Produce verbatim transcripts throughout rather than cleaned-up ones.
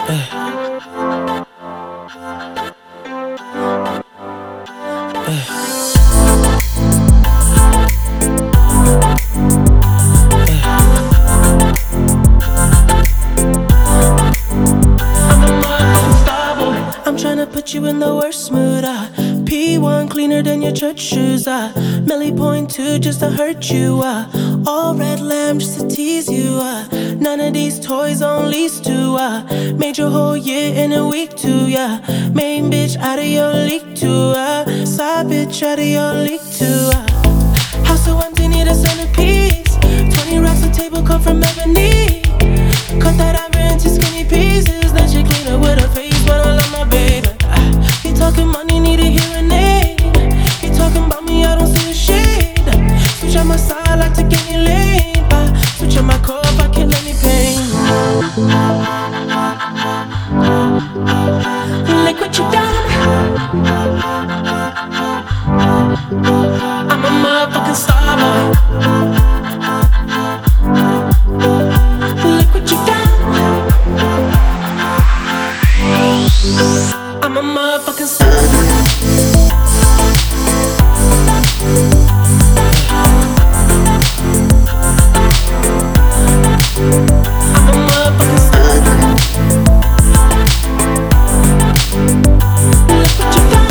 I'm tryna put you in the worst mood, ah. P one cleaner than your church shoes, ah. Millie point two just to hurt you, ah. All red lamb just to tease you, ah. None of these toys on lease to, ah. Made your whole year in a week too, yeah. Main bitch out of your league too, ah. Side bitch out of your league too, ah. House so empty, need a centerpiece. Twenty racks on table come from ebony. Cut that ivory into skinny pieces. Then she clean up with her face, but I love my baby. Ah, he talking money, need a hearing aid. He talking about me, I don't see a shade. Switch on my side, like to get me laid. Ah, switch on my core if I kill any pain. Look what you done. I'm a motherfucking star boy. Look what you done. I'm a motherfucking star. I'm a motherfucking star. Look what you done.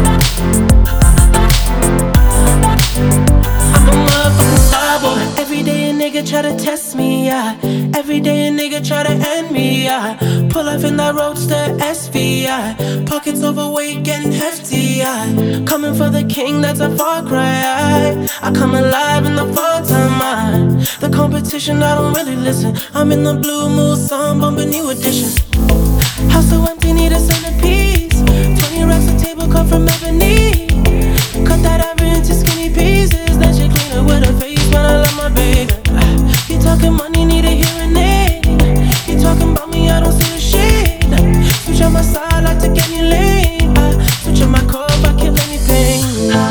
I'm a motherfucking star boy. Every day a nigga try to test me, yeah. Every day a nigga try to end me, yeah. Pull up in that roadster S V, yeah. Pockets overweight, getting hefty, yeah. Coming for the king, that's a far cry, yeah. I come alive in the fall time, yeah. The competition, I don't really listen. I'm in the blue mood, song bumping new edition. House so empty, need a centerpiece. Twenty racks on table come from ebony. Cut that ivory into skinny pieces. Then she clean up with her face, but I love my baby. Ah, he talking money, need a hearing aid. He talking about me, I don't see a shade. Switch on my side, like to get me laid. Ah, switch on my core if I kill any pain.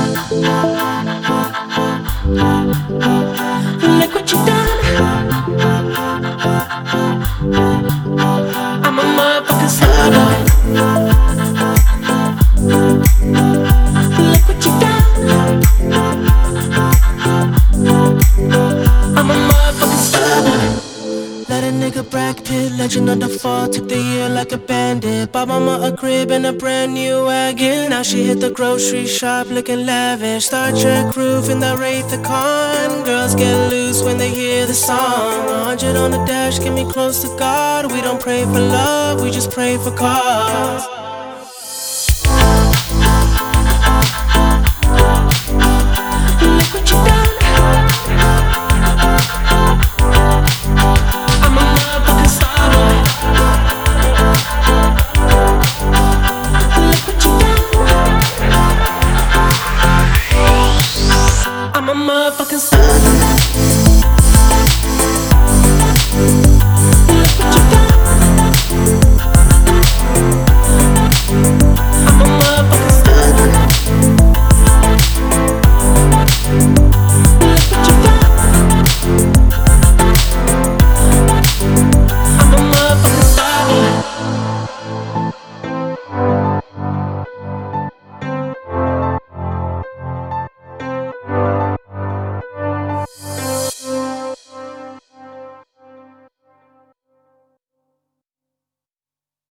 Look what you done. I'm a motherfucking star boy. Look what you done. I'm a motherfucking star boy. Let a nigga Brad Pitt, legend of the fall, took the year like a bandit. Bought mama a crib and a brand new wagon. Now she hit the grocery shop looking lavish. Star Trek roof in the Wraith the Con. Girls get loose when they hear the song. A hundred on the dash, get me close to God. We don't pray for love, we just pray for cause.